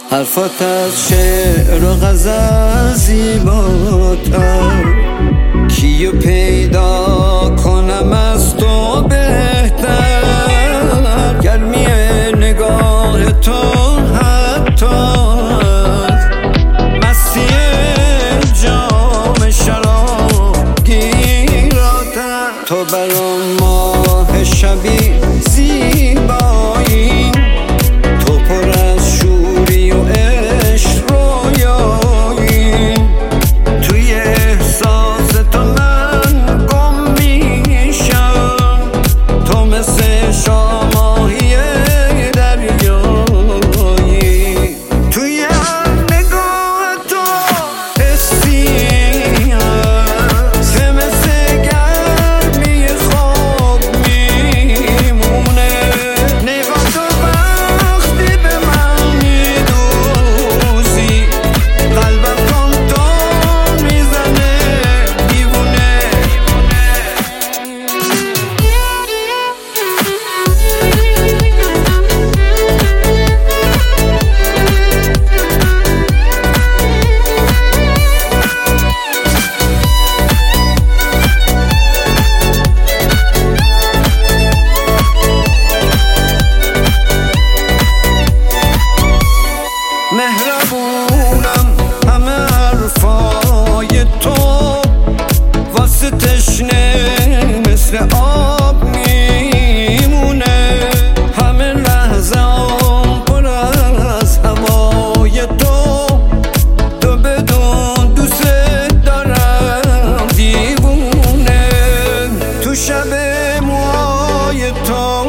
حرفات از شعر و غزل زیباتر، کیو پیدا کنم از تو بهتر. گرمی نگاه تو حتی مستی جام شراب گیراتر. تو برام ماه شبی زیبایی، تو پر از شوری و عشق رویایی. توی احساس تو من گم میشم، تو مثل شاماهی دریایی. توی هر نگاه تو حسی هست که مثل گرمی خواب میمونه. نگاه تو وقتی به من میدوزی، قلبم تون میزنه دیوونه. مهربونم همه حرفای تو واسه تشنه مثل آب میمونه. همه لحظه پر از هوای تو، تو بدون دوست دارم دیوونه. تو شب موهای تو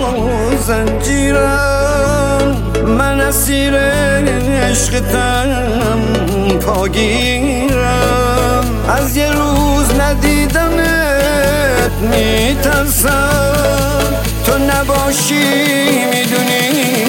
زنجیرم، من اسیر عشقتم پاگیرم. از یه روز ندیدمت میترسم، تو نباشی میدونی